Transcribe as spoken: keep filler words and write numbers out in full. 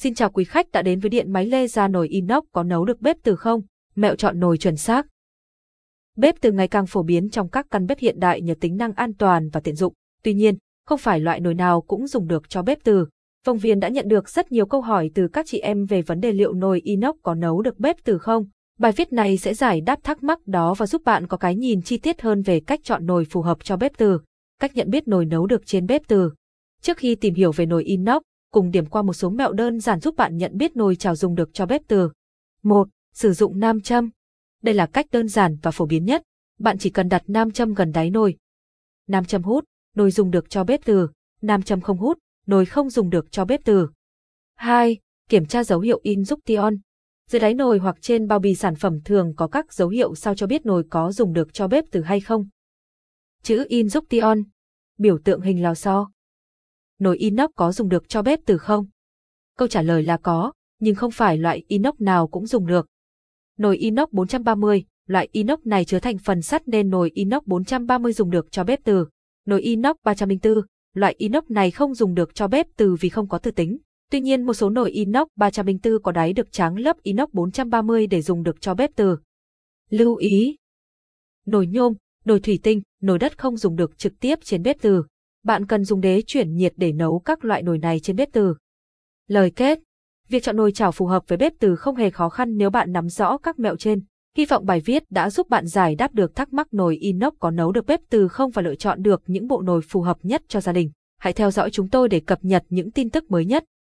Xin chào quý khách đã đến với điện máy laser nồi inox có nấu được bếp từ không? Mẹo chọn nồi chuẩn xác. Bếp từ ngày càng phổ biến trong các căn bếp hiện đại nhờ tính năng an toàn và tiện dụng. Tuy nhiên, không phải loại nồi nào cũng dùng được cho bếp từ. Phóng viên đã nhận được rất nhiều câu hỏi từ các chị em về vấn đề liệu nồi inox có nấu được bếp từ không. Bài viết này sẽ giải đáp thắc mắc đó và giúp bạn có cái nhìn chi tiết hơn về cách chọn nồi phù hợp cho bếp từ. Cách nhận biết nồi nấu được trên bếp từ. Trước khi tìm hiểu về nồi inox, cùng điểm qua một số mẹo đơn giản giúp bạn nhận biết nồi chảo dùng được cho bếp từ. một. Sử dụng nam châm. Đây là cách đơn giản và phổ biến nhất. Bạn chỉ cần đặt nam châm gần đáy nồi. Nam châm hút, nồi dùng được cho bếp từ. Nam châm không hút, nồi không dùng được cho bếp từ. hai. Kiểm tra dấu hiệu Instruction. Dưới đáy nồi hoặc trên bao bì sản phẩm thường có các dấu hiệu sao cho biết nồi có dùng được cho bếp từ hay không. Chữ Instruction. Biểu tượng hình lò xo. Nồi inox có dùng được cho bếp từ không? Câu trả lời là có, nhưng không phải loại inox nào cũng dùng được. Nồi inox bốn trăm ba mươi, loại inox này chứa thành phần sắt nên nồi inox bốn trăm ba mươi dùng được cho bếp từ. Nồi inox ba trăm lẻ bốn, loại inox này không dùng được cho bếp từ vì không có từ tính. Tuy nhiên một số nồi inox ba trăm lẻ bốn có đáy được tráng lớp inox bốn trăm ba mươi để dùng được cho bếp từ. Lưu ý! Nồi nhôm, nồi thủy tinh, nồi đất không dùng được trực tiếp trên bếp từ. Bạn cần dùng đế chuyển nhiệt để nấu các loại nồi này trên bếp từ. Lời kết. Việc chọn nồi chảo phù hợp với bếp từ không hề khó khăn nếu bạn nắm rõ các mẹo trên. Hy vọng bài viết đã giúp bạn giải đáp được thắc mắc nồi inox có nấu được bếp từ không và lựa chọn được những bộ nồi phù hợp nhất cho gia đình. Hãy theo dõi chúng tôi để cập nhật những tin tức mới nhất.